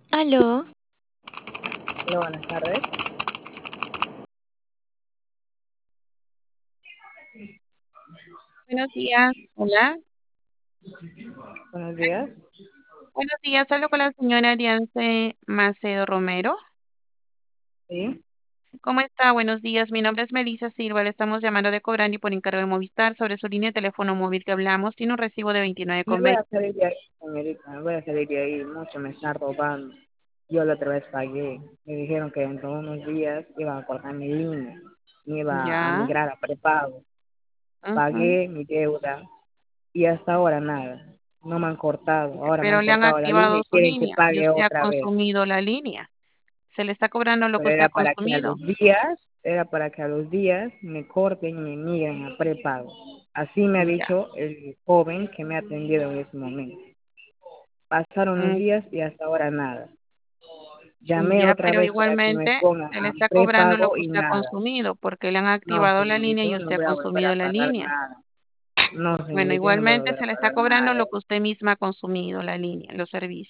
Aló, Hola, buenas tardes. Buenos días, hola. Buenos días. Buenos días, hablo con la señora Ariance Macedo Romero. Sí. ¿Cómo está? Buenos días, mi nombre es Melissa Silva, le estamos llamando de Cobrani por encargo de Movistar sobre su línea de teléfono móvil que hablamos. Tiene un recibo de Me voy 29,20. a salir de ahí, señorita. Me voy a salir de ahí. Mucho me están robando. Yo la otra vez pagué. Me dijeron que dentro de unos días iban a cortar mi línea. Me iba a Ya, migrar a prepago. ujú. Pagué mi deuda y hasta ahora nada. No me han cortado. Ahora me Pero han le han cortado la línea activado y su quieren que línea y pague usted ha otra vez. consumido la línea. Se le está cobrando lo que Pero usted ha consumido. era para que a los días me corten y me migren a prepago. Así me ha Ya, dicho el joven que me ha atendido en ese momento. Pasaron los mm, días y hasta ahora nada. Llamé ya, otra pero vez para que me igualmente pongan se le a está cobrando lo prepago que y usted ha nada. consumido porque le han No, activado la línea señorita, y yo no usted ha voy a volver consumido a la pagar línea. nada. No, Bueno, señorita, yo no voy a igualmente volver a se le está pagar cobrando nada. lo que usted misma ha consumido, la línea, los servicios.